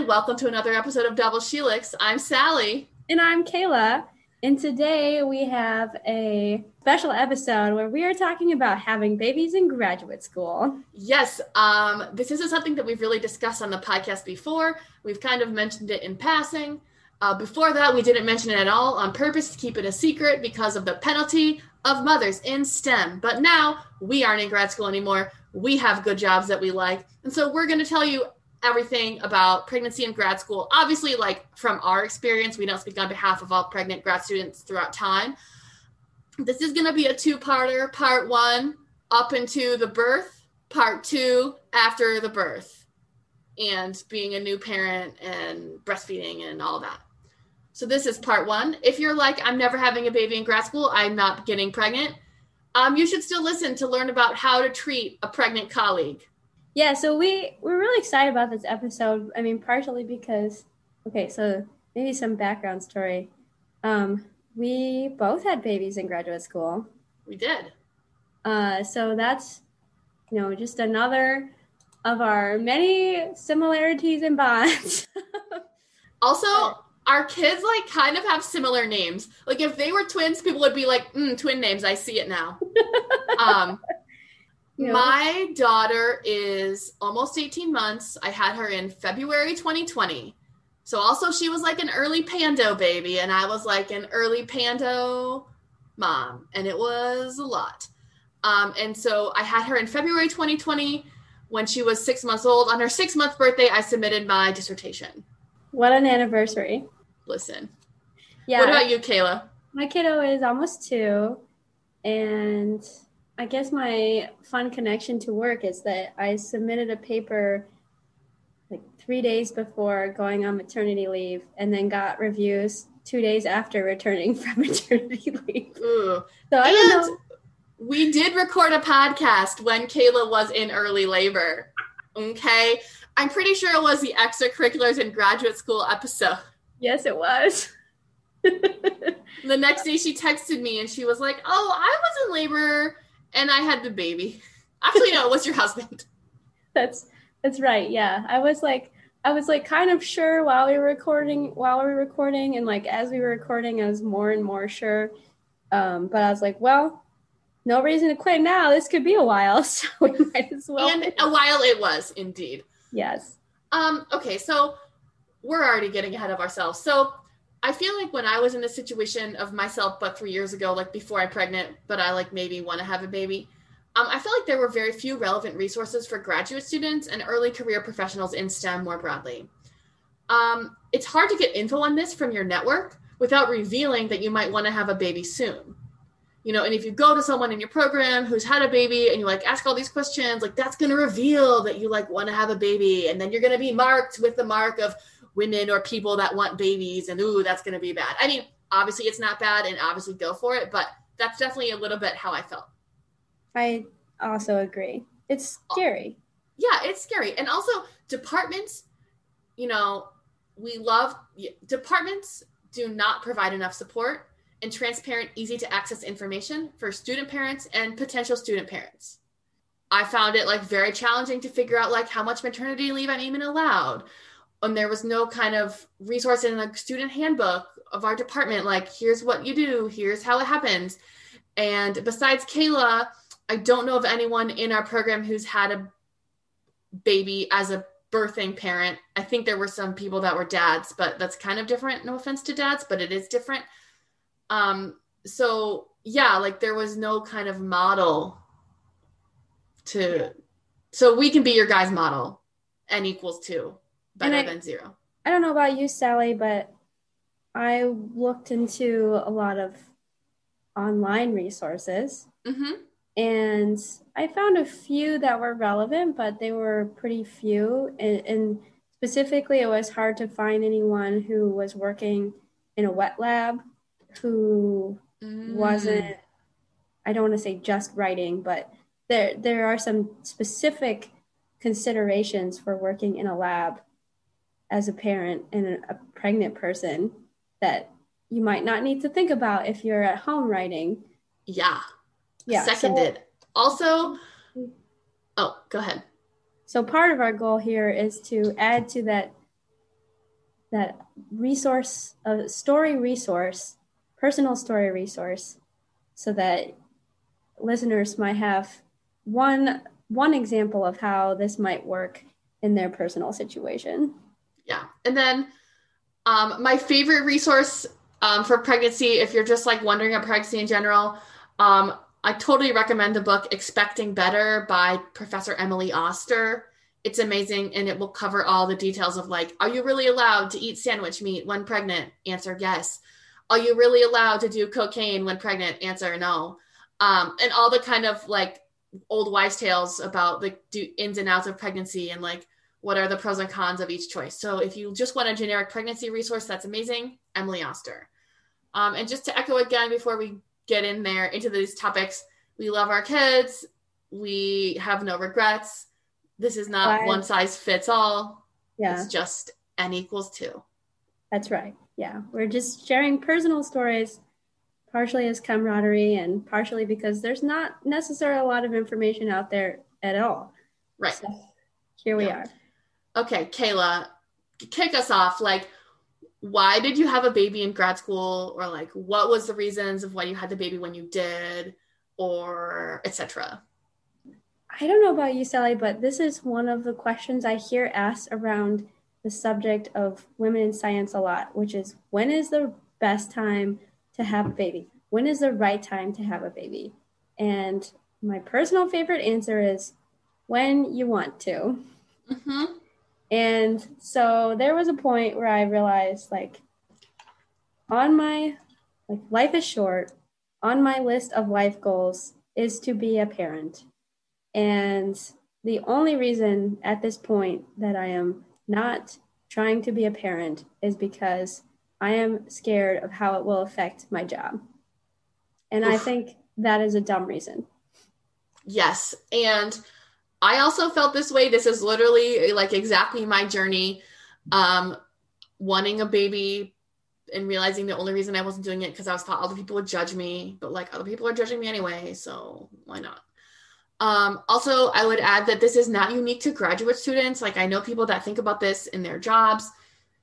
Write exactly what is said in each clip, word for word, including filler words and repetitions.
welcome to another episode of Double Sheelix. I'm Sally. And I'm Kayla. And today we have a special episode where we are talking about having babies in graduate school. Yes, um, this isn't something that we've really discussed on the podcast before. We've kind of mentioned it in passing. Uh, before that, we didn't mention it at all on purpose to keep it a secret because of the penalty of mothers in STEM. But now we aren't in grad school anymore. We have good jobs that we like. And so we're going to tell you everything about pregnancy in grad school. Obviously, like from our experience, we don't speak on behalf of all pregnant grad students throughout time. This is going to be a two-parter. Part one, up into the birth. Part two, after the birth. And being a new parent and breastfeeding and all that. So this is part one. If you're like, I'm never having a baby in grad school, I'm not getting pregnant, um, you should still listen to learn about how to treat a pregnant colleague. Yeah, so we, we're really excited about this episode. I mean, partially because, okay, so maybe some background story. Um, we both had babies in graduate school. We did. Uh, so that's, you know, just another of our many similarities and bonds. Also, our kids, like, kind of have similar names. Like, if they were twins, people would be like, mm, twin names, I see it now. um. No. My daughter is almost eighteen months. I had her in February twenty twenty. So also she was like an early Pando baby, and I was like an early Pando mom, and it was a lot. Um, and so I had her in February twenty twenty when she was six months old. On her six-month birthday, I submitted my dissertation. What an anniversary. Listen. Yeah. What about you, Kayla? My kiddo is almost two, and I guess my fun connection to work is that I submitted a paper like three days before going on maternity leave and then got reviews two days after returning from maternity leave. Ooh. So I and don't know. We did record a podcast when Kayla was in early labor. Okay. I'm pretty sure it was the extracurriculars in graduate school episode. Yes, it was. The next day she texted me and she was like, oh, I was in labor and I had the baby. Actually, no, it was your husband. That's that's right. Yeah. I was like I was like kind of sure while we were recording while we were recording and like as we were recording I was more and more sure. Um, but I was like, well, no reason to quit now. This could be a while, so we might as well. And a while it was, indeed. Yes. Um, okay, so we're already getting ahead of ourselves. So I feel like when I was in this situation of myself, but three years ago, like before I'm pregnant, but I like maybe want to have a baby, um, I feel like there were very few relevant resources for graduate students and early career professionals in STEM more broadly. Um, it's hard to get info on this from your network without revealing that you might want to have a baby soon. You know, and if you go to someone in your program who's had a baby and you like ask all these questions, like that's going to reveal that you like want to have a baby. And then you're going to be marked with the mark of women or people that want babies, and ooh, that's going to be bad. I mean, obviously it's not bad and obviously go for it, but that's definitely a little bit how I felt. I also agree. It's scary. Yeah, it's scary. And also departments, you know, we love departments do not provide enough support and transparent, easy to access information for student parents and potential student parents. I found it like very challenging to figure out like how much maternity leave I'm even allowed. And there was no kind of resource in the student handbook of our department, like, here's what you do, here's how it happens. And besides Kayla, I don't know of anyone in our program who's had a baby as a birthing parent. I think there were some people that were dads, but that's kind of different. No offense to dads, but it is different. Um, so yeah, like there was no kind of model to, so we can be your guys' model. N equals two. Better I, than zero. I don't know about you, Sally, but I looked into a lot of online resources. Mm-hmm. And I found a few that were relevant, but they were pretty few. And, and specifically, it was hard to find anyone who was working in a wet lab who mm. wasn't, I don't want to say just writing, but there there are some specific considerations for working in a lab as a parent and a, a pregnant person that you might not need to think about if you're at home writing. Yeah. Yeah. Seconded. So, also, oh, go ahead. So part of our goal here is to add to that that resource, a story resource, personal story resource, so that listeners might have one one example of how this might work in their personal situation. Yeah. And then um, my favorite resource um, for pregnancy, if you're just like wondering about pregnancy in general, um, I totally recommend the book Expecting Better by Professor Emily Oster. It's amazing, and it will cover all the details of like, are you really allowed to eat sandwich meat when pregnant? Answer, yes. Are you really allowed to do cocaine when pregnant? Answer, no. Um, and all the kind of like old wives' tales about the ins and outs of pregnancy and like what are the pros and cons of each choice. So if you just want a generic pregnancy resource, that's amazing. Emily Oster. Um, and just to echo again before we get in there into these topics, we love our kids. We have no regrets. This is not Five. one size fits all. Yeah. It's just N equals two. That's right. Yeah. We're just sharing personal stories, partially as camaraderie and partially because there's not necessarily a lot of information out there at all. Right. So here we yeah. are. Okay, Kayla, kick us off. Like, why did you have a baby in grad school? Or like, what was the reasons of why you had the baby when you did? Or et cetera? I don't know about you, Sally, but this is one of the questions I hear asked around the subject of women in science a lot, which is when is the best time to have a baby? When is the right time to have a baby? And my personal favorite answer is when you want to. Mm-hmm. And so there was a point where I realized, like, on my, like, life is short, on my list of life goals is to be a parent. And the only reason at this point that I am not trying to be a parent is because I am scared of how it will affect my job. And Oof. I think that is a dumb reason. Yes. And I also felt this way. This is literally like exactly my journey. Um, wanting a baby and realizing the only reason I wasn't doing it because I was thought other people would judge me, but like other people are judging me anyway, so why not? Um, also, I would add that this is not unique to graduate students. Like I know people that think about this in their jobs.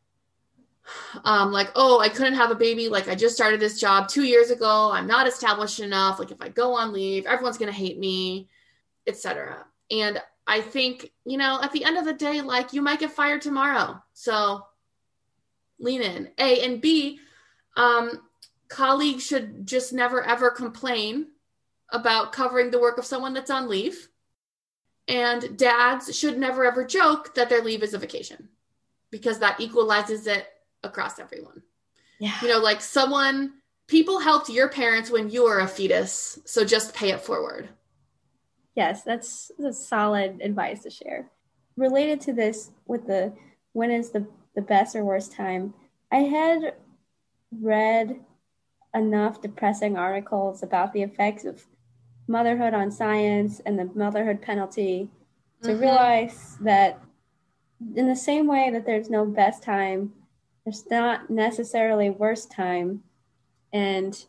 Um, like, oh, I couldn't have a baby. Like I just started this job two years ago. I'm not established enough. Like if I go on leave, everyone's going to hate me, et cetera. And I think, you know, at the end of the day, like you might get fired tomorrow. So lean in. A and B, um, colleagues should just never, ever complain about covering the work of someone that's on leave. And dads should never, ever joke that their leave is a vacation because that equalizes it across everyone. Yeah. You know, like someone, people helped your parents when you were a fetus. So just pay it forward. Yes, that's, that's solid advice to share. Related to this with the when is the, the best or worst time, I had read enough depressing articles about the effects of motherhood on science and the motherhood penalty to mm-hmm. realize that in the same way that there's no best time, there's not necessarily worst time. And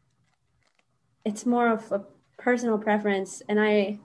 it's more of a personal preference. And I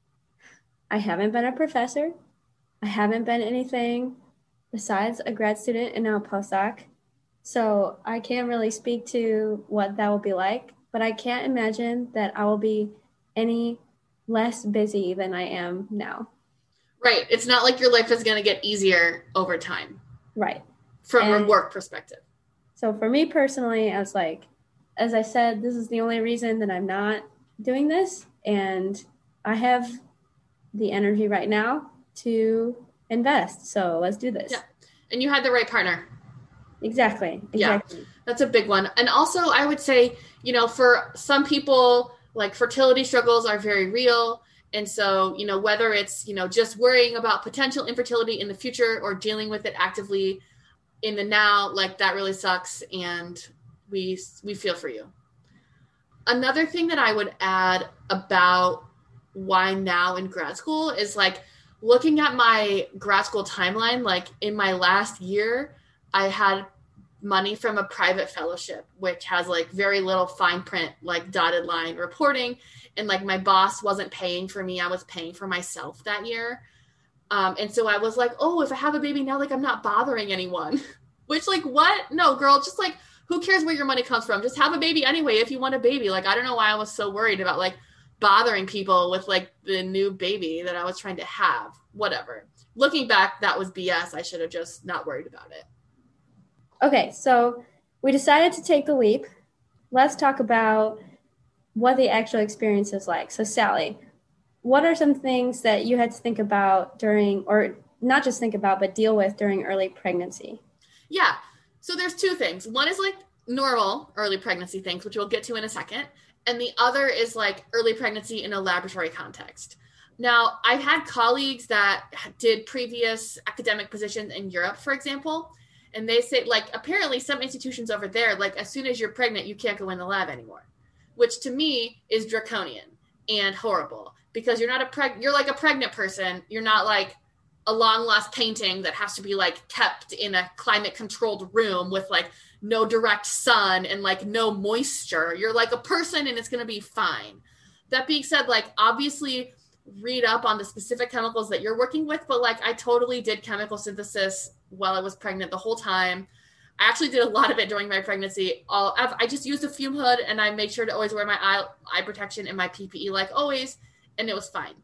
I haven't been a professor. I haven't been anything besides a grad student and now a postdoc. So I can't really speak to what that will be like, but I can't imagine that I will be any less busy than I am now. Right. It's not like your life is going to get easier over time. Right. From and a work perspective. So for me personally, I was like, as I said, this is the only reason that I'm not doing this. And I have the energy right now to invest. So let's do this. Yeah. And you had the right partner. Exactly. Exactly. Yeah. That's a big one. And also I would say, you know, for some people, like fertility struggles are very real. And so, you know, whether it's, you know, just worrying about potential infertility in the future or dealing with it actively in the now, like that really sucks. And we, we feel for you. Another thing that I would add about why now in grad school is like looking at my grad school timeline, like in my last year, I had money from a private fellowship, which has like very little fine print, like dotted line reporting. And like my boss wasn't paying for me. I was paying for myself that year. Um, and so I was like, oh, if I have a baby now, like I'm not bothering anyone. Which, like, what? No, girl, just like, who cares where your money comes from? Just have a baby anyway if you want a baby. Like, I don't know why I was so worried about, like, bothering people with, like, the new baby that I was trying to have. Whatever. Looking back, that was B S. I should have just not worried about it. Okay, so we decided to take the leap. Let's talk about what the actual experience is like. So, Sally, what are some things that you had to think about during, or not just think about, but deal with during early pregnancy? Yeah. So there's two things. One is like normal early pregnancy things, which we'll get to in a second. And the other is like early pregnancy in a laboratory context. Now, I've had colleagues that did previous academic positions in Europe, for example, and they say, like, apparently some institutions over there, like, as soon as you're pregnant, you can't go in the lab anymore, which to me is draconian and horrible because you're not a preg, you're like a pregnant person. You're not like a long lost painting that has to be like kept in a climate controlled room with like no direct sun and like no moisture. You're like a person and it's going to be fine. That being said, like, obviously read up on the specific chemicals that you're working with, but like I totally did chemical synthesis while I was pregnant the whole time. I actually did a lot of it during my pregnancy. All I've, I just used a fume hood and I made sure to always wear my eye, eye protection and my P P E like always, and it was fine.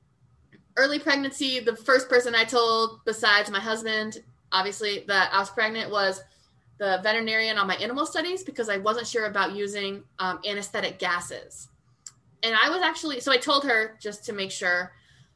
Early pregnancy, the first person I told besides my husband, obviously, that I was pregnant was the veterinarian on my animal studies because I wasn't sure about using um, anesthetic gases. And I was actually, so I told her just to make sure.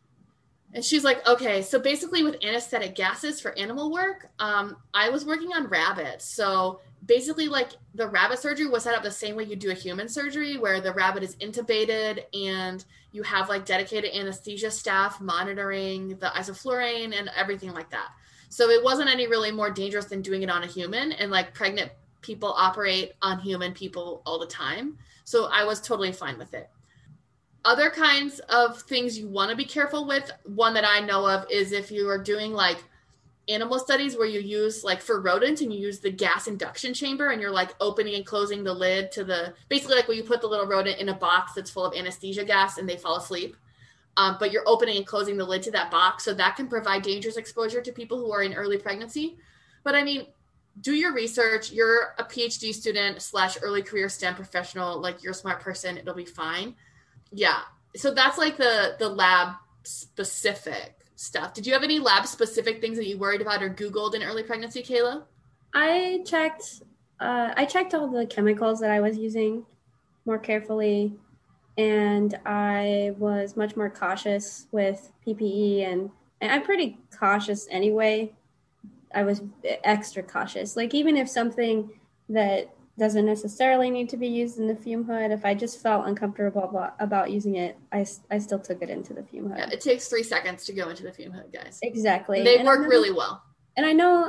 And she's like, okay, so basically with anesthetic gases for animal work, um, I was working on rabbits. So basically like the rabbit surgery was set up the same way you do a human surgery where the rabbit is intubated and you have like dedicated anesthesia staff monitoring the isoflurane and everything like that. So it wasn't any really more dangerous than doing it on a human, and like pregnant people operate on human people all the time. So I was totally fine with it. Other kinds of things you want to be careful with, one that I know of is if you are doing like animal studies where you use like for rodents and you use the gas induction chamber and you're like opening and closing the lid to the, basically like when you put the little rodent in a box that's full of anesthesia gas and they fall asleep. Um, but you're opening and closing the lid to that box. So that can provide dangerous exposure to people who are in early pregnancy. But I mean, do your research. You're a PhD student slash early career STEM professional. Like, you're a smart person. It'll be fine. Yeah. So that's like the, the lab specific stuff. Did you have any lab specific things that you worried about or Googled in early pregnancy, Kayla? I checked, uh, I checked all the chemicals that I was using more carefully, and I was much more cautious with P P E, and, and I'm pretty cautious anyway. I was extra cautious. Like, even if something that doesn't necessarily need to be used in the fume hood, if I just felt uncomfortable about, about using it, I, I still took it into the fume hood. Yeah, it takes three seconds to go into the fume hood, guys. Exactly. And they and work know, really well. And I know,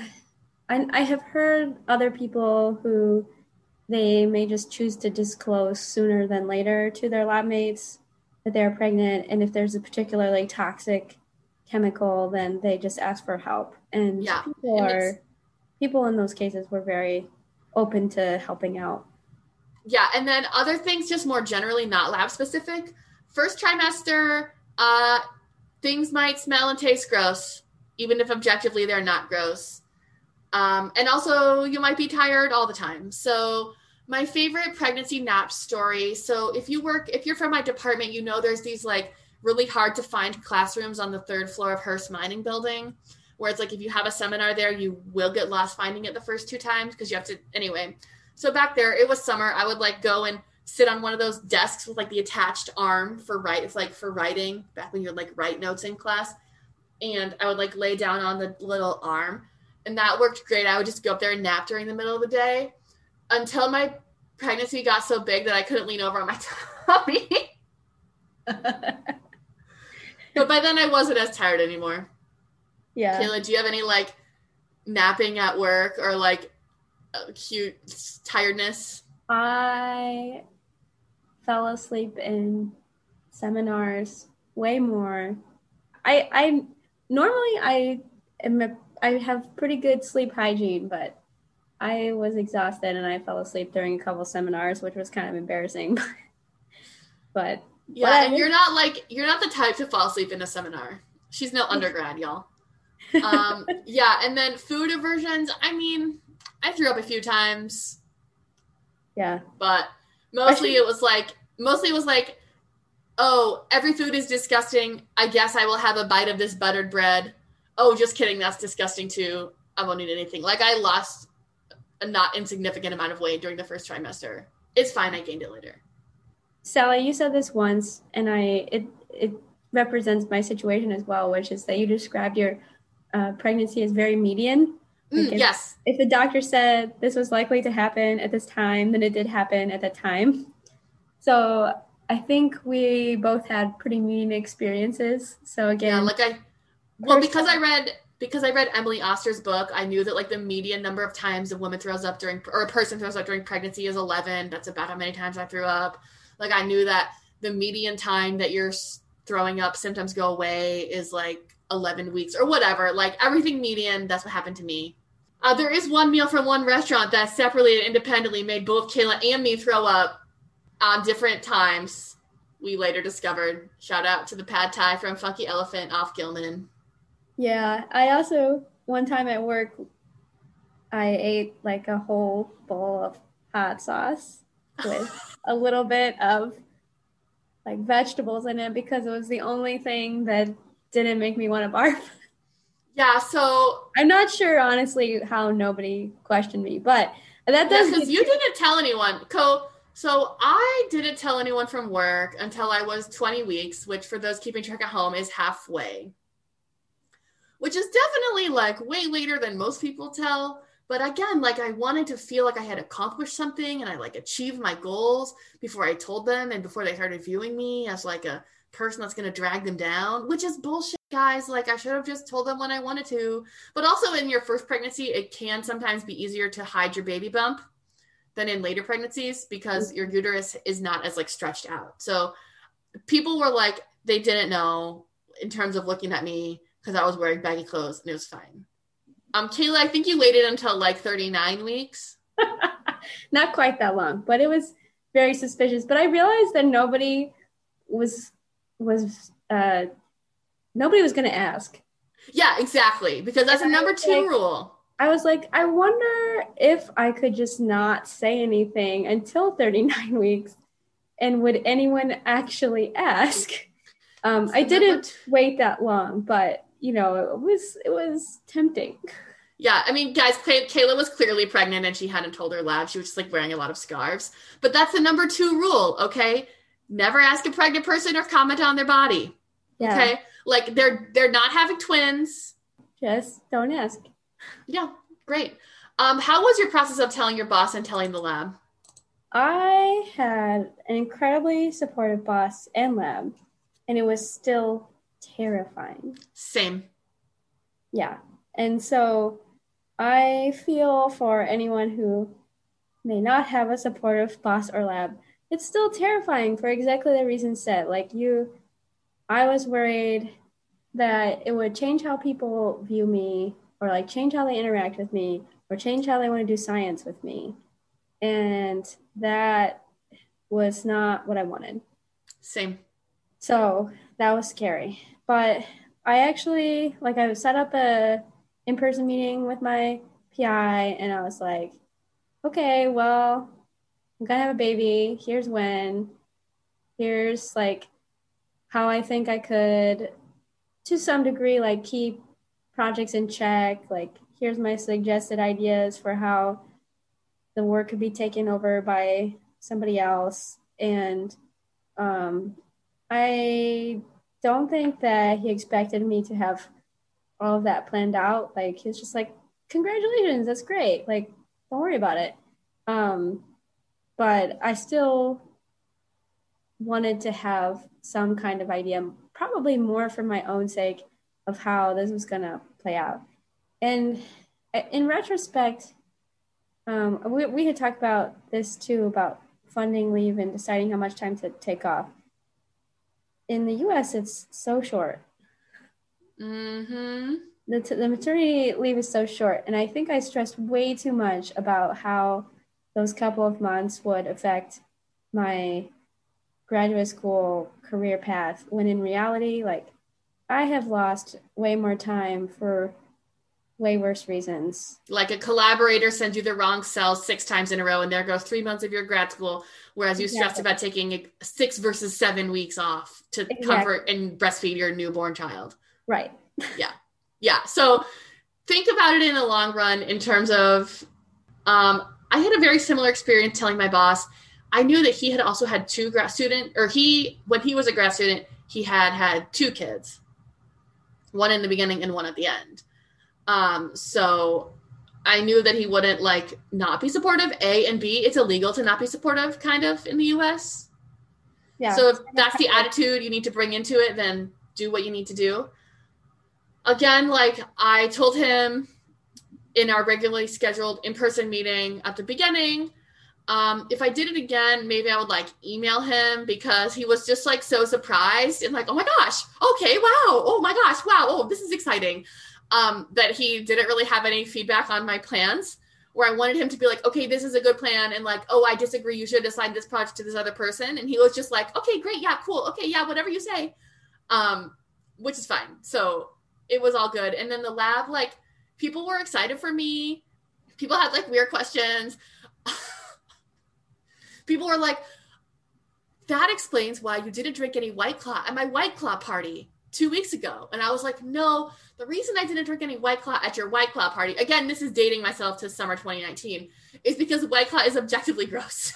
I, I have heard other people who they may just choose to disclose sooner than later to their lab mates that they're pregnant. And if there's a particularly toxic chemical, then they just ask for help. And yeah. people and are, people in those cases were very open to helping out. Yeah. And then other things, just more generally, not lab specific. First trimester, uh, things might smell and taste gross, even if objectively they're not gross. Um, and also you might be tired all the time. So my favorite pregnancy nap story. So if you work, if you're from my department, you know, there's these like really hard to find classrooms on the third floor of Hearst Mining Building, where it's like, if you have a seminar there, you will get lost finding it the first two times because you have to, anyway. So back there, it was summer. I would like go and sit on one of those desks with like the attached arm for write, it's like for writing, back when you would like write notes in class. And I would like lay down on the little arm. And that worked great. I would just go up there and nap during the middle of the day until my pregnancy got so big that I couldn't lean over on my tummy. But by then I wasn't as tired anymore. Yeah. Kayla, do you have any like napping at work or like acute tiredness? I fell asleep in seminars way more. I I normally I am a, I have pretty good sleep hygiene, but I was exhausted and I fell asleep during a couple seminars, which was kind of embarrassing. But yeah, and you're not like you're not the type to fall asleep in a seminar. She's no undergrad, y'all. Um, yeah, and then food aversions. I mean, I threw up a few times. Yeah. But mostly it was like, mostly it was like, oh, every food is disgusting. I guess I will have a bite of this buttered bread. Oh, just kidding. That's disgusting too. I won't eat anything. Like I lost a not insignificant amount of weight during the first trimester. It's fine. I gained it later. Sally, you said this once, and I it it represents my situation as well, which is that you described your uh, pregnancy as very median. Like Mm, if, yes. if the doctor said this was likely to happen at this time, then it did happen at that time. So I think we both had pretty median experiences. So again, Yeah, like I well, because I read because I read Emily Oster's book, I knew that like the median number of times a woman throws up during or a person throws up during pregnancy is eleven. That's about how many times I threw up. Like I knew that the median time that you're throwing up symptoms go away is like eleven weeks or whatever. Like everything median, that's what happened to me. Uh, there is one meal from one restaurant that separately and independently made both Kayla and me throw up on different times. We later discovered. Shout out to the pad thai from Funky Elephant off Gilman. Yeah, I also one time at work I ate like a whole bowl of hot sauce with a little bit of like vegetables in it because it was the only thing that didn't make me want to barf. Yeah, so I'm not sure honestly how nobody questioned me, but that does because yeah, you didn't tell anyone. Co so I didn't tell anyone from work until I was twenty weeks, which for those keeping track at home is halfway. Which is definitely like way later than most people tell. But again, like I wanted to feel like I had accomplished something and I like achieved my goals before I told them and before they started viewing me as like a person that's going to drag them down, which is bullshit, guys. Like I should have just told them when I wanted to. But also in your first pregnancy, it can sometimes be easier to hide your baby bump than in later pregnancies because your uterus is not as like stretched out. So people were like, they didn't know in terms of looking at me because I was wearing baggy clothes and it was fine. Um, Kayla, I think you waited until like thirty-nine weeks. Not quite that long, but it was very suspicious. But I realized that nobody was was uh nobody was going to ask. Yeah, exactly, because that's a number two like, rule. I was like, I wonder if I could just not say anything until thirty-nine weeks, and would anyone actually ask? Um, I didn't t- wait that long, but you know, it was it was tempting. Yeah, I mean, guys, Kay- Kayla was clearly pregnant and she hadn't told her lab. She was just like wearing a lot of scarves. But that's the number two rule, okay? Never ask a pregnant person or comment on their body. Yeah. Okay? Like they're they're not having twins. Just don't ask. Yeah, great. Um, how was your process of telling your boss and telling the lab? I had an incredibly supportive boss and lab, and it was still terrifying. Same. Yeah. And so I feel for anyone who may not have a supportive boss or lab, it's still terrifying for exactly the reason said. Like you, I was worried that it would change how people view me or like change how they interact with me or change how they want to do science with me. And that was not what I wanted. Same. So that was scary. But I actually, like I set up a in-person meeting with my P I and I was like, okay, well, I'm gonna have a baby. Here's when. Here's like how I think I could, to some degree, like keep projects in check. Like here's my suggested ideas for how the work could be taken over by somebody else. And um, I don't think that he expected me to have all of that planned out. Like he's just like, congratulations, that's great. Like, don't worry about it. Um, but I still wanted to have some kind of idea, probably more for my own sake, of how this was going to play out. And in retrospect, um, we, we had talked about this too, about funding leave and deciding how much time to take off. In the U S, it's so short. Mm-hmm. The, t- the maternity leave is so short. And I think I stressed way too much about how those couple of months would affect my graduate school career path, when in reality, like, I have lost way more time for way worse reasons. Like a collaborator sends you the wrong cell six times in a row, and there go three months of your grad school, whereas you stressed Exactly. about taking six versus seven weeks off to Exactly. comfort and breastfeed your newborn child. Right. Yeah. Yeah. So think about it in the long run in terms of, um, I had a very similar experience telling my boss. I knew that he had also had two grad student, or he, when he was a grad student, he had had two kids, one in the beginning and one at the end. Um, so I knew that he wouldn't like not be supportive. A and B, it's illegal to not be supportive, kind of in the U S. Yeah. So if that's the attitude you need to bring into it, then do what you need to do. Again, like I told him in our regularly scheduled in-person meeting at the beginning, um, if I did it again, maybe I would like email him, because he was just like so surprised and like, oh my gosh, okay, wow, oh my gosh, wow, oh, this is exciting. Um, that he didn't really have any feedback on my plans, where I wanted him to be like, okay, this is a good plan, and like, oh, I disagree, you should assign this project to this other person. And he was just like, okay, great, yeah, cool, okay, yeah, whatever you say, um, which is fine. So it was all good. And then the lab, like, people were excited for me. People had like weird questions. People were like, that explains why you didn't drink any White Claw at my White Claw party two weeks ago. And I was like, no, the reason I didn't drink any White Claw at your White Claw party, again, this is dating myself to summer twenty nineteen, is because White Claw is objectively gross.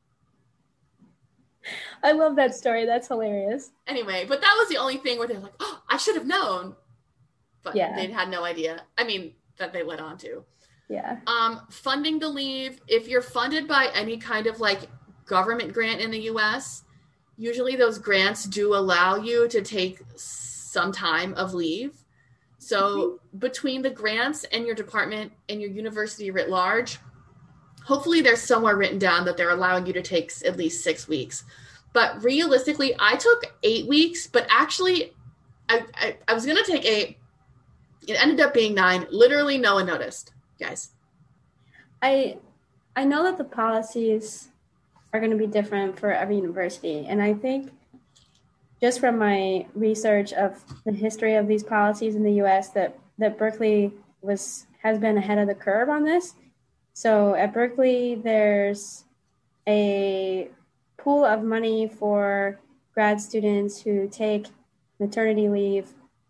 I love that story. That's hilarious. Anyway, but that was the only thing where they're like, oh, I should have known. But yeah. They had no idea. I mean, that they led on to. Yeah. Um, funding the leave, if you're funded by any kind of like government grant in the U S, usually those grants do allow you to take some time of leave. So mm-hmm. between the grants and your department and your university writ large, hopefully there's somewhere written down that they're allowing you to take at least six weeks. But realistically, I took eight weeks, but actually I, I, I was going to take eight. It ended up being nine. Literally no one noticed, guys. I I know that the policies are going to be different for every university. And I think just from my research of the history of these policies in the U S, that, that Berkeley was has been ahead of the curve on this. So at Berkeley, there's a pool of money for grad students who take maternity leave,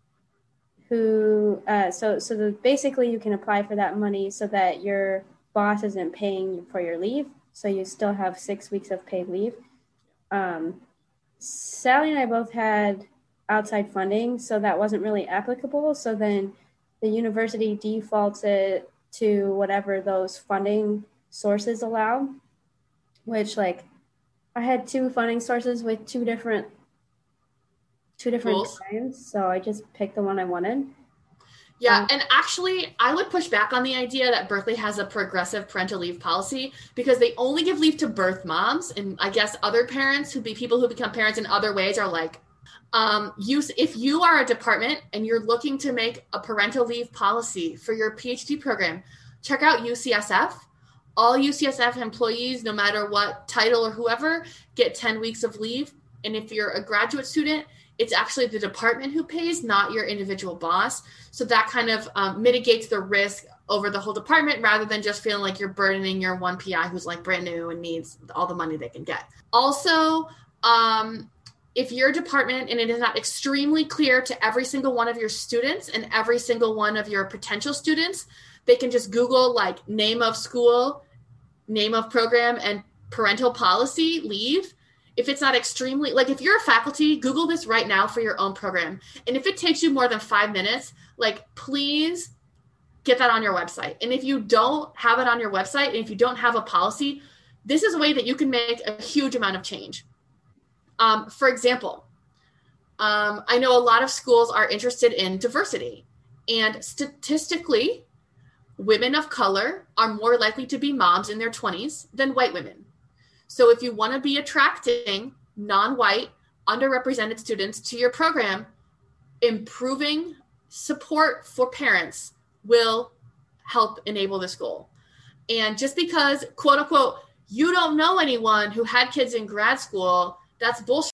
who, uh, so, so the, basically you can apply for that money so that your boss isn't paying for your leave. So you still have six weeks of paid leave. Um, Sally and I both had outside funding, so that wasn't really applicable. So then the university defaults it to whatever those funding sources allow, which like I had two funding sources with two different two different cool. times. So I just picked the one I wanted. Yeah, and actually, I would push back on the idea that Berkeley has a progressive parental leave policy, because they only give leave to birth moms, and I guess other parents who be people who become parents in other ways are like, um, you, if you are a department and you're looking to make a parental leave policy for your PhD program, check out U C S F. All U C S F employees, no matter what title or whoever, get ten weeks of leave. And if you're a graduate student, it's actually the department who pays, not your individual boss. So that kind of um, mitigates the risk over the whole department, rather than just feeling like you're burdening your one P I who's like brand new and needs all the money they can get. Also, um, if your department and it is not extremely clear to every single one of your students and every single one of your potential students, they can just Google like name of school, name of program, and parental policy leave. If it's not extremely, like if you're a faculty, Google this right now for your own program. And if it takes you more than five minutes, like please get that on your website. And if you don't have it on your website, and if you don't have a policy, this is a way that you can make a huge amount of change. Um, for example, um, I know a lot of schools are interested in diversity, and statistically, women of color are more likely to be moms in their twenties than white women. So if you want to be attracting non-white, underrepresented students to your program, improving support for parents will help enable this goal. And just because, quote unquote, you don't know anyone who had kids in grad school, that's bullshit.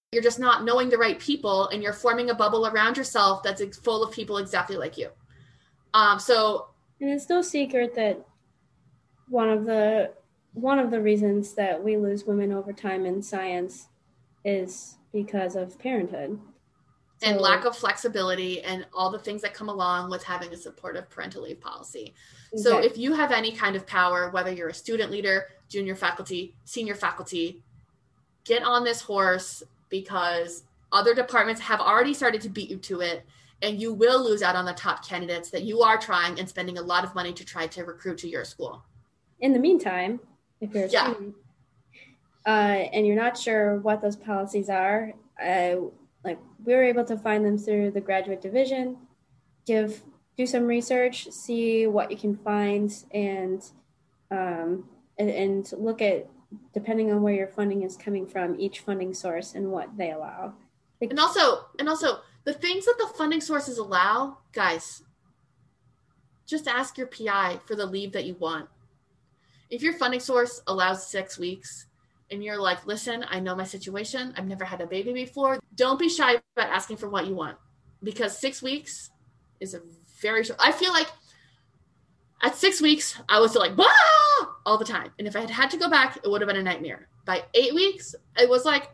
You're just not knowing the right people, and you're forming a bubble around yourself that's full of people exactly like you. Um, so, and it's no secret that one of the one of the reasons that we lose women over time in science is because of parenthood. So, and lack of flexibility and all the things that come along with having a supportive parental leave policy. Okay. So if you have any kind of power, whether you're a student leader, junior faculty, senior faculty, get on this horse, because other departments have already started to beat you to it, and you will lose out on the top candidates that you are trying and spending a lot of money to try to recruit to your school. In the meantime, if you're a yeah. student uh, and you're not sure what those policies are, uh, like we were able to find them through the graduate division, give do some research, see what you can find, and um, and, and look at, depending on where your funding is coming from, each funding source and what they allow. Like, and also, and also the things that the funding sources allow, guys, just ask your P I for the leave that you want. If your funding source allows six weeks and you're like, listen, I know my situation, I've never had a baby before, don't be shy about asking for what you want, because six weeks is a very short. I feel like at six weeks, I was like, bah! all the time. And if I had had to go back, it would have been a nightmare. By eight weeks, it was like,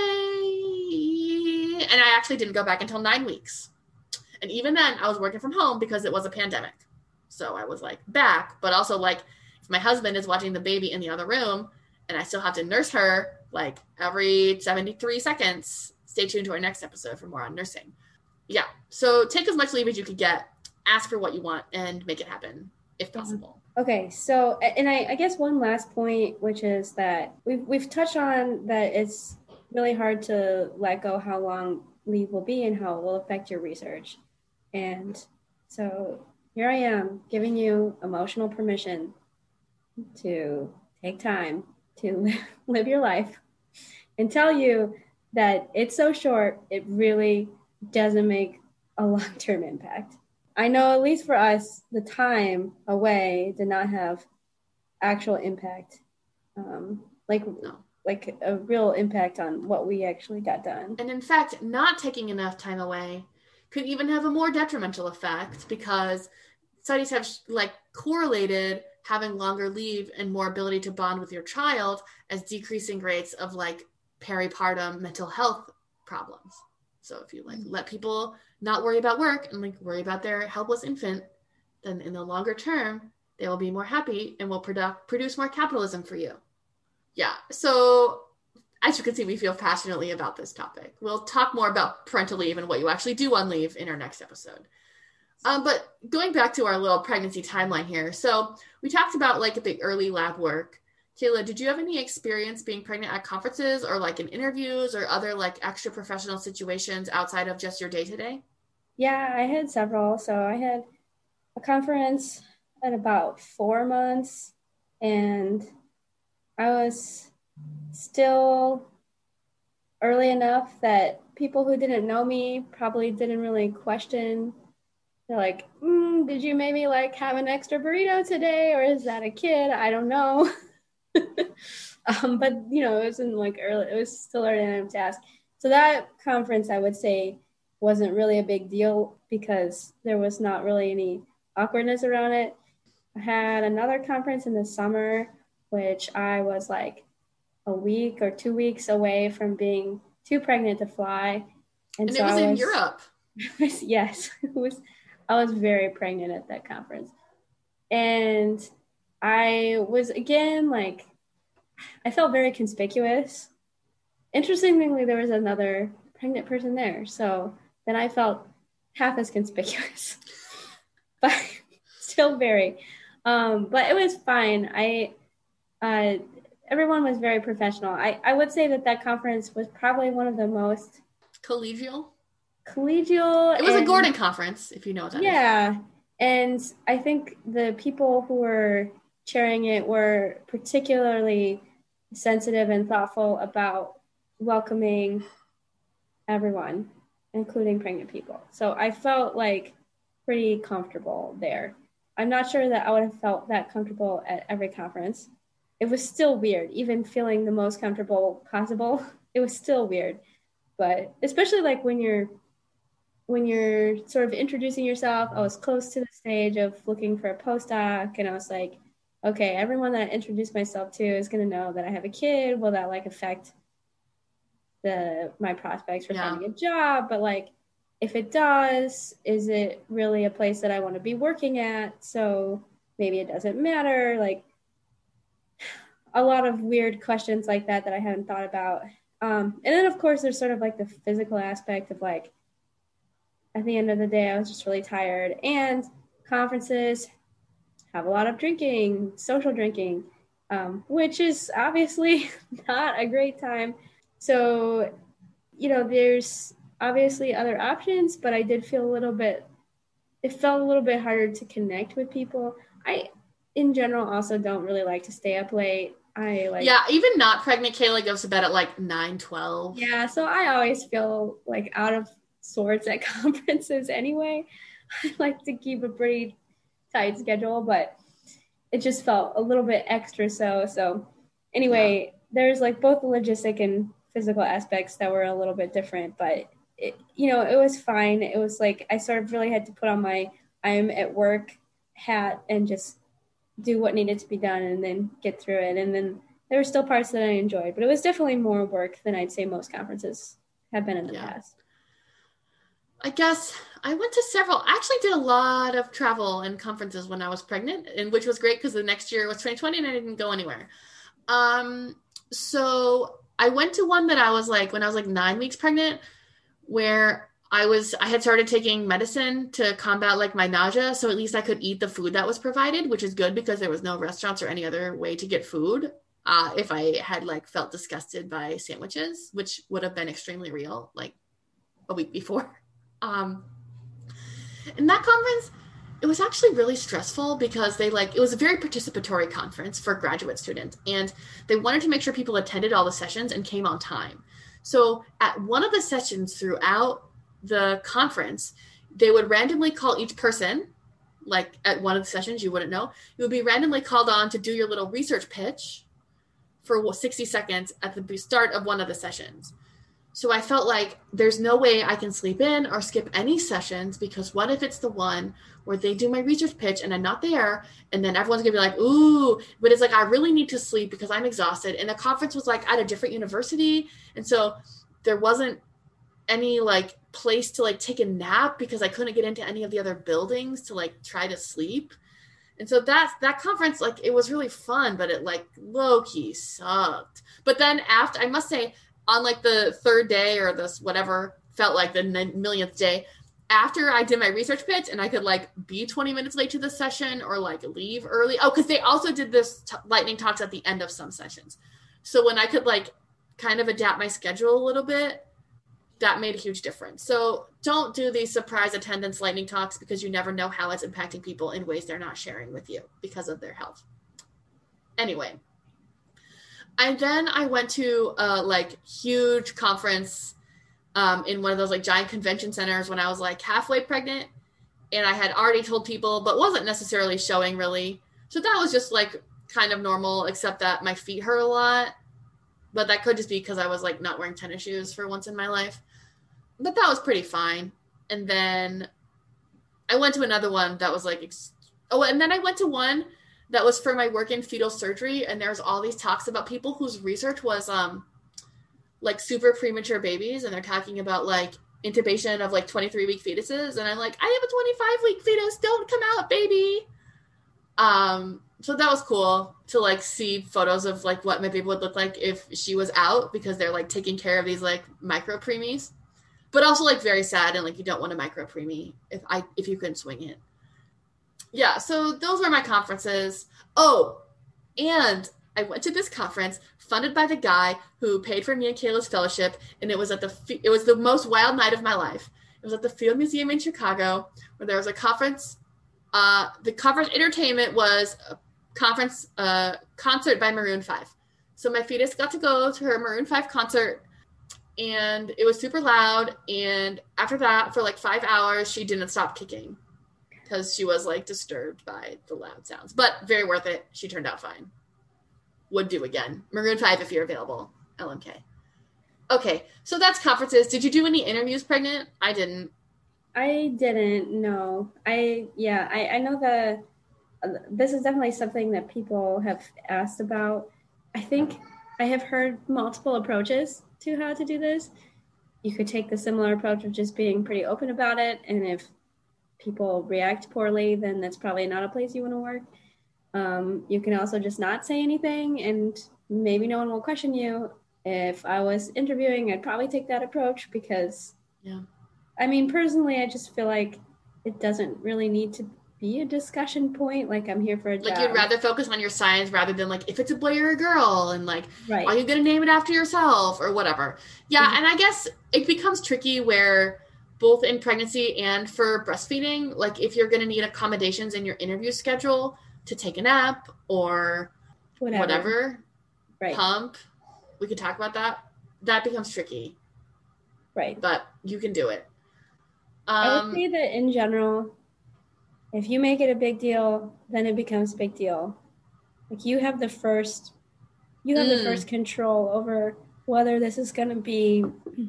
okay. And I actually didn't go back until nine weeks. And even then, I was working from home because it was a pandemic. So I was like back, but also like if my husband is watching the baby in the other room and I still have to nurse her like every seventy-three seconds, stay tuned to our next episode for more on nursing. Yeah. So take as much leave as you could get, ask for what you want, and make it happen if possible. Okay. So, and I, I guess one last point, which is that we've, we've touched on that it's really hard to let go how long leave will be and how it will affect your research. And so here I am giving you emotional permission to take time to live your life and tell you that it's so short, it really doesn't make a long-term impact. I know, at least for us, the time away did not have actual impact, um, like no. like a real impact on what we actually got done. And in fact, not taking enough time away could even have a more detrimental effect, because studies have like correlated having longer leave and more ability to bond with your child as decreasing rates of like peripartum mental health problems. So if you like let people not worry about work and like worry about their helpless infant, then in the longer term, they will be more happy and will produ- produce more capitalism for you. Yeah. So as you can see, we feel passionately about this topic. We'll talk more about parental leave and what you actually do on leave in our next episode. Um, but going back to our little pregnancy timeline here. So we talked about like the early lab work. Kayla, did you have any experience being pregnant at conferences or like in interviews or other like extra professional situations outside of just your day-to-day? Yeah, I had several. So I had a conference at about four months and I was still early enough that people who didn't know me probably didn't really question. They're like, mm, did you maybe like have an extra burrito today? Or is that a kid? I don't know. um, but, you know, it wasn't like early. It was still early enough to ask. So that conference, I would say, wasn't really a big deal because there was not really any awkwardness around it. I had another conference in the summer, which I was like a week or two weeks away from being too pregnant to fly. And, and so it was, was in Europe. Was, yes, it was. I was very pregnant at that conference. And I was, again, like, I felt very conspicuous. Interestingly, there was another pregnant person there. So then I felt half as conspicuous, but still very. Um, but it was fine. I, uh, everyone was very professional. I, I would say that that conference was probably one of the most collegial. Collegial. It was and, a Gordon conference, if you know what that yeah, is. Yeah. And I think the people who were chairing it were particularly sensitive and thoughtful about welcoming everyone, including pregnant people. So I felt like pretty comfortable there. I'm not sure that I would have felt that comfortable at every conference. It was still weird, even feeling the most comfortable possible. It was still weird. But especially like when you're when you're sort of introducing yourself, I was close to the stage of looking for a postdoc, and I was like, okay, everyone that I introduced myself to is going to know that I have a kid. Will that like affect the my prospects for Yeah. finding a job? But like, if it does, is it really a place that I want to be working at? So maybe it doesn't matter. Like a lot of weird questions like that that I hadn't thought about. Um, and then of course there's sort of like the physical aspect of like, at the end of the day, I was just really tired. And conferences have a lot of drinking, social drinking, um, which is obviously not a great time. So, you know, there's obviously other options, but I did feel a little bit, it felt a little bit harder to connect with people. I, in general, also don't really like to stay up late. I like, yeah, even not pregnant, Kayla goes to bed at like nine, twelve. Yeah, so I always feel like out of sorts at conferences anyway. I like to keep a pretty tight schedule, but it just felt a little bit extra so. So anyway, yeah. There's like both the logistic and physical aspects that were a little bit different, but it, you know, it was fine. It was like I sort of really had to put on my I'm at work hat and just do what needed to be done and then get through it. And then there were still parts that I enjoyed, but it was definitely more work than I'd say most conferences have been in the yeah. past. I guess I went to several, I actually did a lot of travel and conferences when I was pregnant, and which was great because the next year was twenty twenty and I didn't go anywhere. Um, so I went to one that I was like, when I was like nine weeks pregnant, where I was, I had started taking medicine to combat like my nausea. So at least I could eat the food that was provided, which is good because there was no restaurants or any other way to get food. Uh, if I had like felt disgusted by sandwiches, which would have been extremely real, like a week before. Um, in that conference, it was actually really stressful because they like, it was a very participatory conference for graduate students, and they wanted to make sure people attended all the sessions and came on time. So at one of the sessions throughout the conference, they would randomly call each person, like at one of the sessions, you wouldn't know, you would be randomly called on to do your little research pitch for sixty seconds at the start of one of the sessions. So I felt like there's no way I can sleep in or skip any sessions, because what if it's the one where they do my research pitch and I'm not there, and then everyone's gonna be like, ooh, but it's like, I really need to sleep because I'm exhausted. And the conference was like at a different university. And so there wasn't any like place to like take a nap because I couldn't get into any of the other buildings to like try to sleep. And so that's that conference, like it was really fun, but it like low key sucked. But then after, I must say, on like the third day or this whatever felt like the millionth day, after I did my research pitch and I could like be twenty minutes late to the session or like leave early. Oh, because they also did this t- lightning talks at the end of some sessions. So when I could like kind of adapt my schedule a little bit, that made a huge difference. So don't do these surprise attendance lightning talks, because you never know how it's impacting people in ways they're not sharing with you because of their health. Anyway. And then I went to a like huge conference um, in one of those like giant convention centers when I was like halfway pregnant, and I had already told people, but wasn't necessarily showing really. So that was just like kind of normal, except that my feet hurt a lot, but that could just be because I was like not wearing tennis shoes for once in my life, but that was pretty fine. And then I went to another one that was like, ex- oh, and then I went to one that was for my work in fetal surgery. And there's all these talks about people whose research was um, like super premature babies. And they're talking about like intubation of like twenty-three week fetuses. And I'm like, I have a twenty-five week fetus. Don't come out, baby. Um, so that was cool to like see photos of like what my baby would look like if she was out, because they're like taking care of these like micro preemies, but also like very sad. And like, you don't want a micro preemie if I, if you couldn't swing it. Yeah, so those were my conferences. Oh, and I went to this conference funded by the guy who paid for me and Kayla's fellowship, and it was at the it was the most wild night of my life. It was at the Field Museum in Chicago, where there was a conference. Uh, the conference entertainment was a conference uh, concert by Maroon five. So my fetus got to go to her Maroon five concert, and it was super loud. And after that, for like five hours, she didn't stop kicking, because she was like disturbed by the loud sounds, but very worth it. She turned out fine. Would do again. Maroon five if you're available. L M K. Okay, so that's conferences. Did you do any interviews pregnant? I didn't. I didn't know. I yeah, I I know the this is definitely something that people have asked about. I think I have heard multiple approaches to how to do this. You could take the similar approach of just being pretty open about it, and if people react poorly, then that's probably not a place you want to work. Um, you can also just not say anything, and maybe no one will question you. If I was interviewing, I'd probably take that approach because, yeah. I mean, personally, I just feel like it doesn't really need to be a discussion point. Like, I'm here for a Like job. you'd rather focus on your science rather than like if it's a boy or a girl and like right. are you gonna name it after yourself or whatever. Yeah, mm-hmm. And I guess it becomes tricky where both in pregnancy and for breastfeeding, like if you're gonna need accommodations in your interview schedule to take a nap or whatever, whatever right. pump, we could talk about that. That becomes tricky. Right. But you can do it. Um, I would say that in general, if you make it a big deal, then it becomes a big deal. Like you have the first, you have mm. the first control over whether this is going to be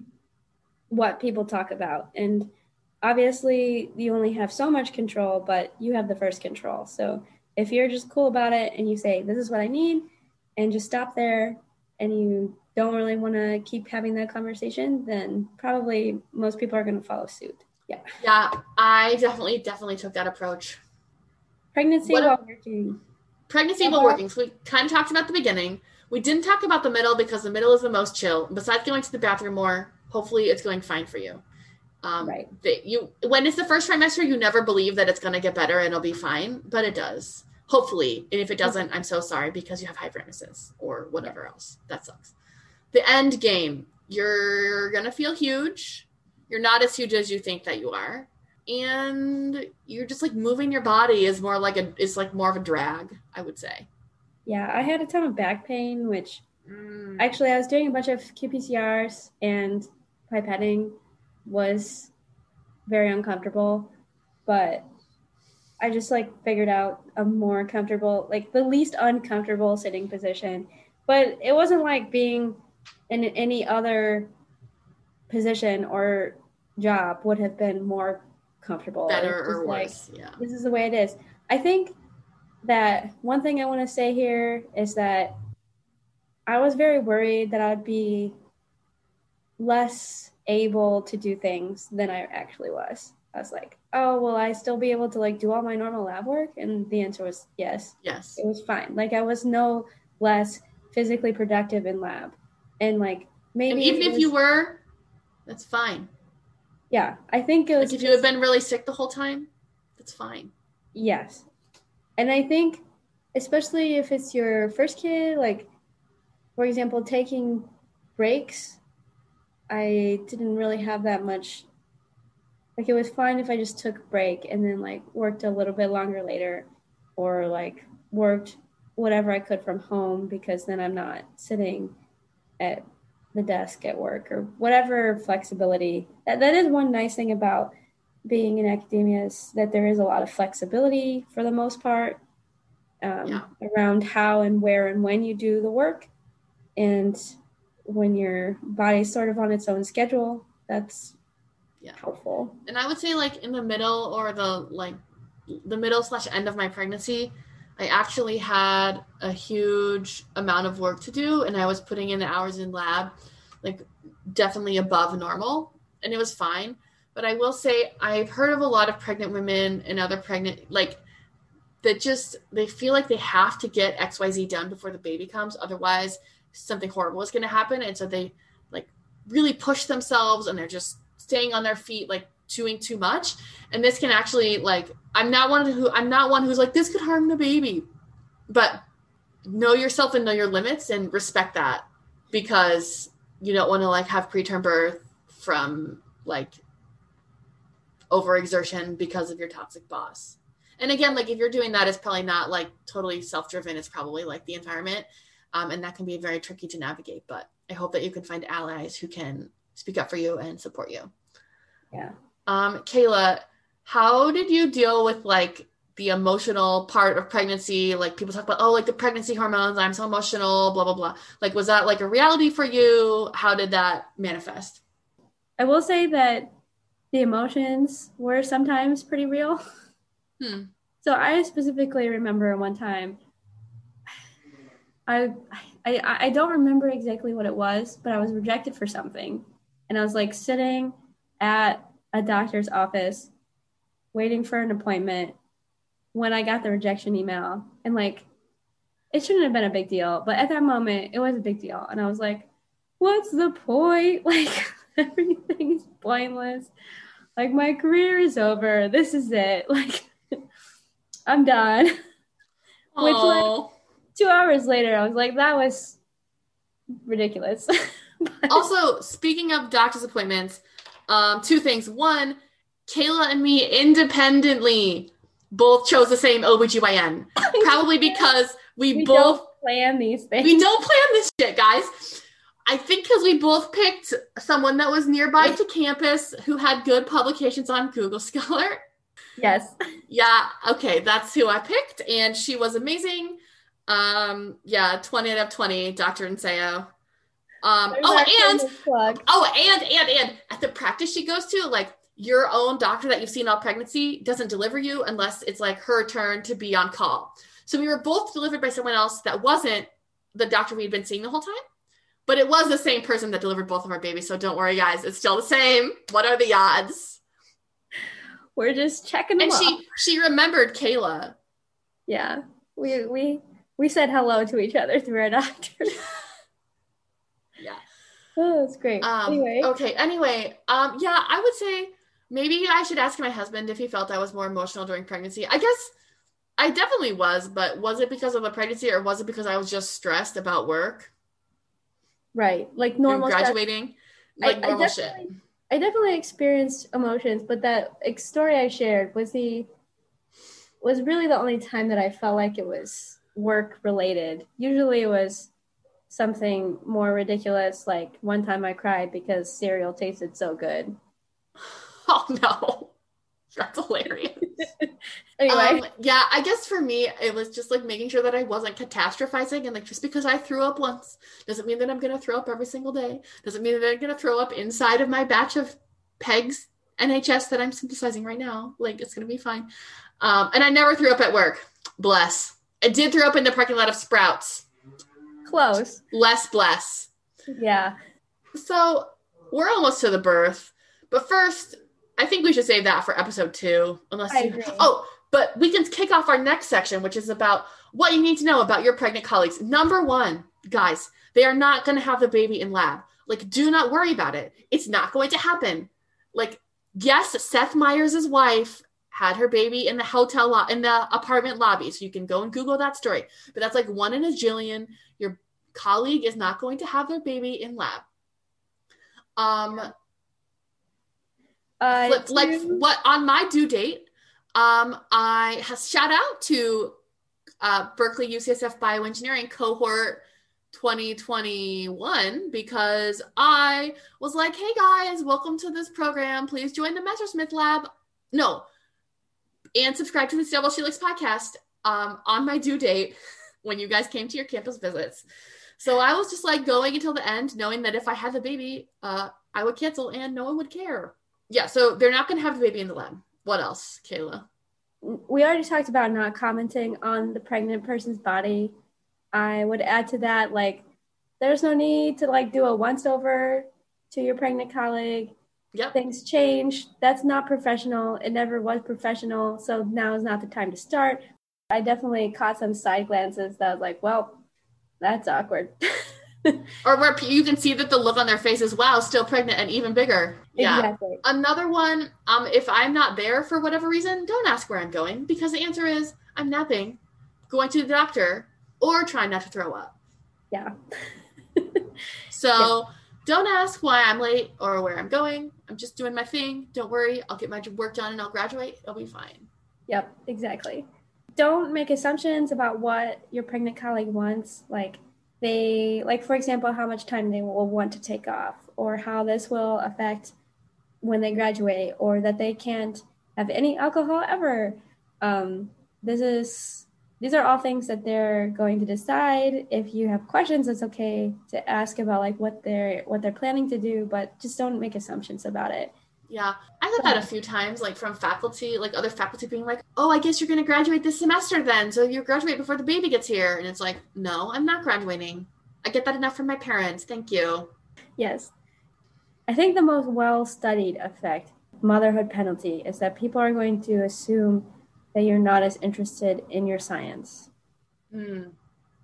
what people talk about. And obviously you only have so much control, but you have the first control. So if you're just cool about it and you say, this is what I need, and just stop there, and you don't really want to keep having that conversation, then probably most people are going to follow suit. Yeah. Yeah, I definitely, definitely took that approach. Pregnancy what while a, working. Pregnancy while working. So we kind of talked about the beginning. We didn't talk about the middle because the middle is the most chill. Besides going to the bathroom more, hopefully it's going fine for you. Um, right. The, you when it's the first trimester, you never believe that it's going to get better and it'll be fine, but it does. Hopefully. And if it doesn't, I'm so sorry because you have hyperemesis or whatever else. That sucks. The end game. You're going to feel huge. You're not as huge as you think that you are. And you're just like moving your body is more like a is like more of a drag, I would say. Yeah, I had a ton of back pain, which mm. actually I was doing a bunch of Q P C Rs and pipetting was very uncomfortable, but I just like figured out a more comfortable, like the least uncomfortable sitting position. But it wasn't like being in any other position or job would have been more comfortable. Better or like, worse, yeah. This is the way it is. I think that one thing I want to say here is that I was very worried that I'd be less able to do things than I actually was. I was like, oh, will I still be able to like do all my normal lab work? And the answer was yes. Yes. It was fine. Like I was no less physically productive in lab. And like maybe and even if was, you were, that's fine. Yeah. I think it was like if just, you had been really sick the whole time, that's fine. Yes. And I think especially if it's your first kid, like for example, taking breaks, I didn't really have that much. Like it was fine if I just took a break and then like worked a little bit longer later or like worked whatever I could from home because then I'm not sitting at the desk at work or whatever flexibility. That, that is one nice thing about being in academia is that there is a lot of flexibility for the most part um, yeah. around how and where and when you do the work. And when your body's sort of on its own schedule, that's yeah. helpful. And I would say like in the middle or the like the middle slash end of my pregnancy, I actually had a huge amount of work to do and I was putting in the hours in lab, like definitely above normal, and it was fine. But I will say I've heard of a lot of pregnant women and other pregnant, like that just, they feel like they have to get X Y Z done before the baby comes. Otherwise something horrible is going to happen. And so they like really push themselves and they're just staying on their feet, like doing too much. And this can actually like, I'm not one who, I'm not one who's like, this could harm the baby, but know yourself and know your limits and respect that because you don't want to like have preterm birth from like overexertion because of your toxic boss. And again, like if you're doing that, it's probably not like totally self-driven. It's probably like the environment. Um, and that can be very tricky to navigate, but I hope that you can find allies who can speak up for you and support you. Yeah. Um, Kayla, how did you deal with like the emotional part of pregnancy. Like people talk about, oh, like the pregnancy hormones, I'm so emotional, blah, blah, blah. Like, was that like a reality for you? How did that manifest? I will say that the emotions were sometimes pretty real. Hmm. So I specifically remember one time, I, I I don't remember exactly what it was, but I was rejected for something. And I was like sitting at a doctor's office waiting for an appointment when I got the rejection email. And like, it shouldn't have been a big deal, but at that moment, it was a big deal. And I was like, what's the point? Like, everything is pointless. Like, my career is over. This is it. Like, I'm done. Which, like, two hours later, I was like, that was ridiculous. But... Also, speaking of doctor's appointments, um, two things. One, Kayla and me independently both chose the same O B G Y N. Probably because we, we both don't plan these things. We don't plan this shit, guys. I think because we both picked someone that was nearby to campus who had good publications on Google Scholar. Yes. Yeah, okay, that's who I picked, and she was amazing. Um, yeah, twenty out of twenty, Doctor Nseo. Um, oh, and oh, and and and at the practice she goes to, like, your own doctor that you've seen all pregnancy doesn't deliver you unless it's like her turn to be on call. So we were both delivered by someone else that wasn't the doctor we had been seeing the whole time, but it was the same person that delivered both of our babies. So don't worry, guys, it's still the same. What are the odds? We're just checking them and off. she she remembered Kayla. Yeah, we we we said hello to each other through our doctor. Yeah. Oh, that's great. Um, anyway. Okay. Anyway, um, yeah, I would say maybe I should ask my husband if he felt I was more emotional during pregnancy. I guess I definitely was, but was it because of the pregnancy or was it because I was just stressed about work? Right. Like normal graduating, stress. like I, normal I shit. I definitely experienced emotions, but that story I shared was the was really the only time that I felt like it was work related. Usually it was something more ridiculous, like one time I cried because cereal tasted so good. Oh no. That's hilarious. Anyway. Um, yeah, I guess for me, it was just like making sure that I wasn't catastrophizing, and like just because I threw up once doesn't mean that I'm going to throw up every single day. Doesn't mean that I'm going to throw up inside of my batch of Pegs N H S that I'm synthesizing right now. Like, it's going to be fine. Um, and I never threw up at work. Bless. I did throw up in the parking lot of Sprouts. Close. Less bless. Yeah. So we're almost to the birth. But first, I think we should save that for episode two. Unless I you... agree. Oh, but we can kick off our next section, which is about what you need to know about your pregnant colleagues. Number one, guys, they are not going to have the baby in lab. Like, do not worry about it. It's not going to happen. Like, yes, Seth Meyers' wife had her baby in the hotel lo- in the apartment lobby. So you can go and Google that story. But that's like one in a jillion. Your colleague is not going to have their baby in lab. Um, uh, flip, do... like what on my due date, um, I has shout out to uh, Berkeley U C S F Bioengineering cohort twenty twenty-one because I was like, hey guys, welcome to this program. Please join the Messersmith Lab. No. And subscribe to the Stable Helix podcast um, on my due date when you guys came to your campus visits. So I was just like going until the end, knowing that if I had the baby, uh, I would cancel and no one would care. Yeah, so they're not going to have the baby in the lab. What else, Kayla? We already talked about not commenting on the pregnant person's body. I would add to that, like, there's no need to, like, do a once-over to your pregnant colleague. Yep. Things change. That's not professional. It never was professional, so now is not the time to start. I definitely caught some side glances that was like, well, that's awkward. Or where you can see that the look on their face is, wow, still pregnant and even bigger. Yeah. Exactly. Another one, um, if I'm not there for whatever reason, don't ask where I'm going because the answer is I'm napping, going to the doctor, or trying not to throw up. Yeah. So yeah. Don't ask why I'm late or where I'm going. I'm just doing my thing. Don't worry. I'll get my work done and I'll graduate. It'll be fine. Yep, exactly. Don't make assumptions about what your pregnant colleague wants. Like they, like for example, how much time they will want to take off or how this will affect when they graduate or that they can't have any alcohol ever. Um, this is these are all things that they're going to decide. If you have questions, it's okay to ask about like what they're what they're planning to do, but just don't make assumptions about it. Yeah, I got that a few times, like from faculty, like other faculty being like, oh, I guess you're going to graduate this semester then, so you graduate before the baby gets here. And it's like, no, I'm not graduating. I get that enough from my parents. Thank you. Yes. I think the most well-studied effect, motherhood penalty, is that people are going to assume that you're not as interested in your science. Mm.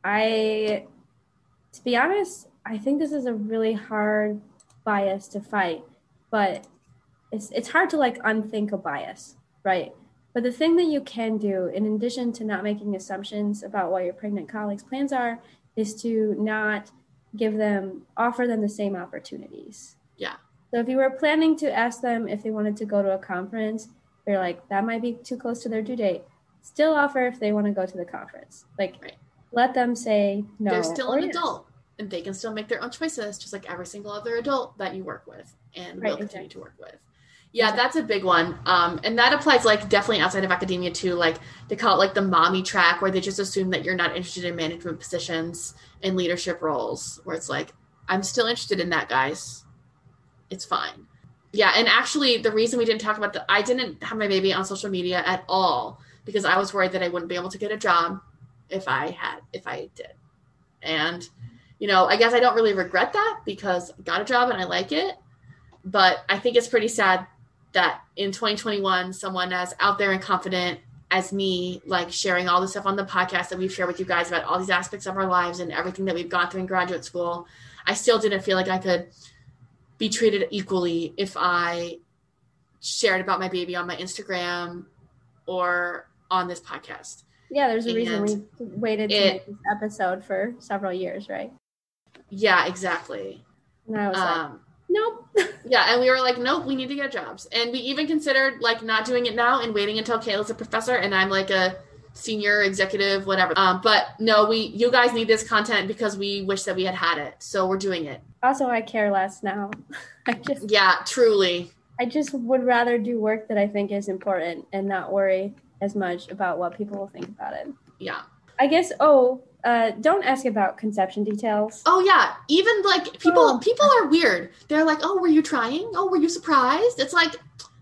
I, to be honest, I think this is a really hard bias to fight, but it's it's hard to like unthink a bias, right? But the thing that you can do, in addition to not making assumptions about what your pregnant colleagues' plans are, is to not give them, offer them the same opportunities. Yeah. So if you were planning to ask them if they wanted to go to a conference, they're like, that might be too close to their due date. Still offer if they want to go to the conference. Like, right. Let them say no. They're still an yes. adult, and they can still make their own choices, just like every single other adult that you work with and right, will continue exactly. to work with. Yeah, that's a big one. Um, and that applies like definitely outside of academia too. Like they call it like the mommy track, where they just assume that you're not interested in management positions and leadership roles, where it's like, I'm still interested in that, guys. It's fine. Yeah. And actually the reason we didn't talk about that, I didn't have my baby on social media at all because I was worried that I wouldn't be able to get a job if I had, if I did. And, you know, I guess I don't really regret that because I got a job and I like it, but I think it's pretty sad that in twenty twenty-one, someone as out there and confident as me, like sharing all the stuff on the podcast that we've shared with you guys about all these aspects of our lives and everything that we've gone through in graduate school, I still didn't feel like I could be treated equally if I shared about my baby on my Instagram or on this podcast. Yeah, there's a and reason we waited to it, make this episode for several years, right? Yeah, exactly. And I was um, like, nope. Yeah, and we were like, nope, we need to get jobs. And we even considered like not doing it now and waiting until Kayla's a professor and I'm like a senior executive, whatever. Um, but no, we, you guys need this content because we wish that we had had it. So we're doing it. Also, I care less now. I just, yeah, truly. I just would rather do work that I think is important and not worry as much about what people will think about it. Yeah. I guess, oh, uh, don't ask about conception details. Oh, yeah. Even, like, people oh. people are weird. They're like, oh, were you trying? Oh, were you surprised? It's like,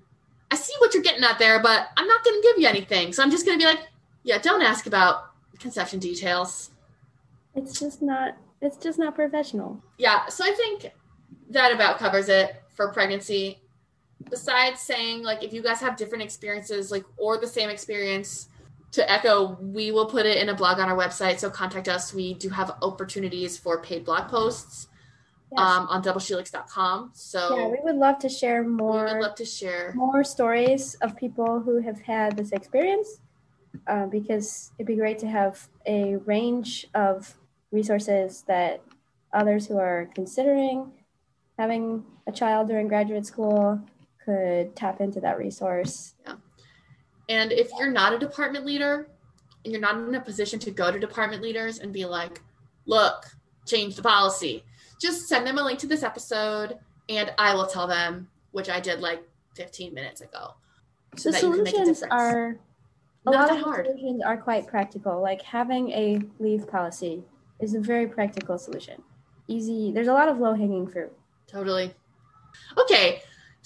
I see what you're getting at there, but I'm not going to give you anything. So I'm just going to be like, yeah, don't ask about conception details. It's just not, it's just not professional. Yeah. So I think that about covers it for pregnancy. Besides saying, like, if you guys have different experiences, like, or the same experience, to echo, we will put it in a blog on our website. So contact us. We do have opportunities for paid blog posts yes. um, on double helix dot com. So yeah, we would love to share more. We would love to share more stories of people who have had this experience, uh, because it'd be great to have a range of resources that others who are considering having a child during graduate school could tap into that resource. Yeah. And if you're not a department leader and you're not in a position to go to department leaders and be like, look, change the policy, just send them a link to this episode and I will tell them, which I did like fifteen minutes ago. So the solutions are, a not lot that of hard. solutions are quite practical. Like having a leave policy is a very practical solution. Easy. There's a lot of low-hanging fruit. Totally. Okay.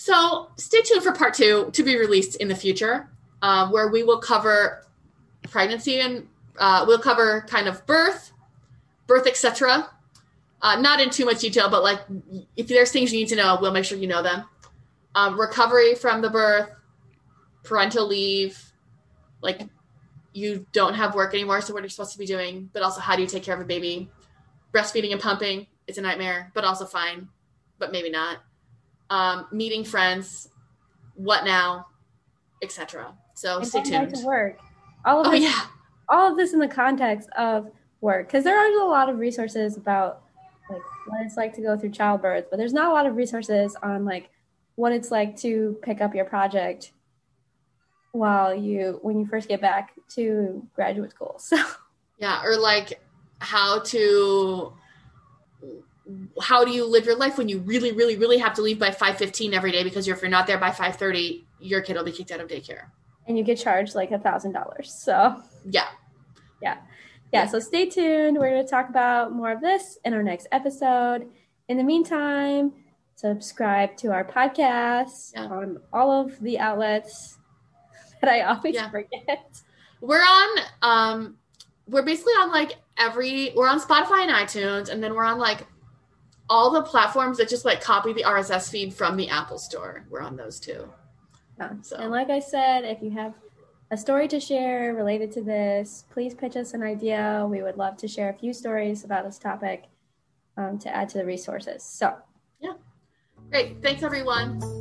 So stay tuned for part two to be released in the future. Um, where we will cover pregnancy and uh, we'll cover kind of birth, birth, et cetera. Uh, not in too much detail, but like if there's things you need to know, we'll make sure you know them. Um, recovery from the birth, parental leave, like you don't have work anymore, so what are you supposed to be doing? But also, how do you take care of a baby? Breastfeeding and pumping, it's a nightmare, but also fine, but maybe not. Um, meeting friends, what now, et cetera. So and stay tuned. Back to work. All of oh this, yeah. All of this in the context of work, because there are a lot of resources about like what it's like to go through childbirth, but there's not a lot of resources on like what it's like to pick up your project while you when you first get back to graduate school. So yeah, or like how to how do you live your life when you really, really, really have to leave by five fifteen every day because if you're not there by five thirty, your kid will be kicked out of daycare. and you get charged like a thousand dollars. So yeah. Yeah. Yeah. So stay tuned. We're going to talk about more of this in our next episode. In the meantime, subscribe to our podcast yeah. on all of the outlets that I always yeah. forget. We're on, um, we're basically on like every, we're on Spotify and iTunes, and then we're on like all the platforms that just like copy the R S S feed from the Apple Store. We're on those too. Yeah. So. And like I said, if you have a story to share related to this, please pitch us an idea. We would love to share a few stories about this topic um, to add to the resources. So, yeah. Great. Thanks, everyone.